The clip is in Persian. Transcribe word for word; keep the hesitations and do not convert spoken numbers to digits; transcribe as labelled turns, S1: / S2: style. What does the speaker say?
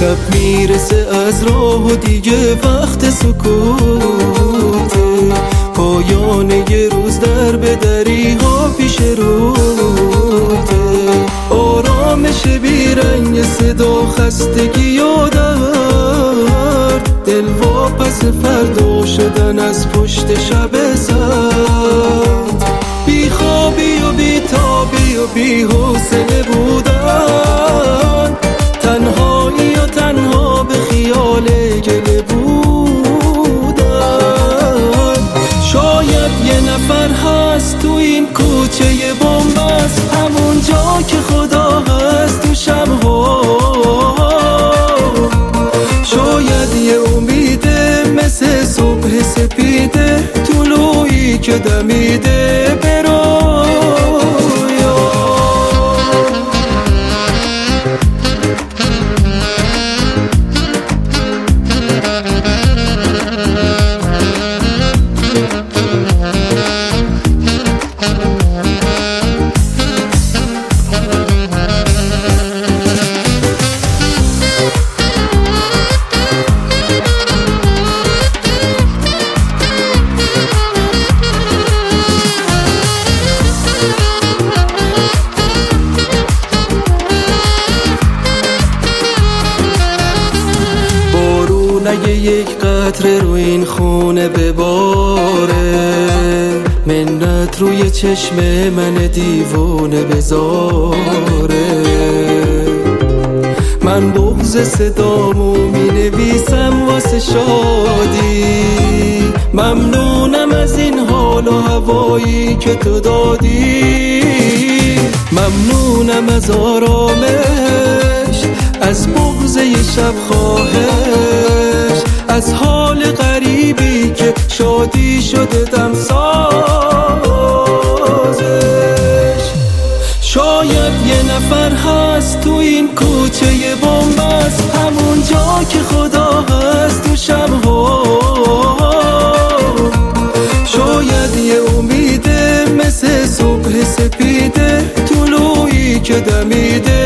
S1: شب میرسه از راه و دیگه وقت سکوته، پایان یه روز در به دری ها پیش روته، آرامش بیرنگ صدا خستگی و درد، دل واپس فردا شدن از پشت شب سرد، بی خوابی و بی تابی و بی حوصله بودن، تنهایی و تنها به خیال گله بودن. شاید یه نفر هست تو این کوچه بن‌بست، همون جا که خدا هست تو شب‌ها، شاید یه امیده مثل صبح سپیده، طلوعی که دمیده به اگه یک قطره رو این خونه بباره، منت روی چشم من دیوونه بذاره، من بغض صدامو می نویسم واسه شادی، ممنونم از این حال و هوایی که تو دادی، ممنونم از آرامش، از بغض یه شب خواهش، از حال غریبی که شادی شده دمسازش. شاید یه نفر هست تو این کوچه بن‌بست، همون جا که خدا هست تو شب‌ها، شاید یه امیده مثل صبح سپیده، طلوعی که دمیده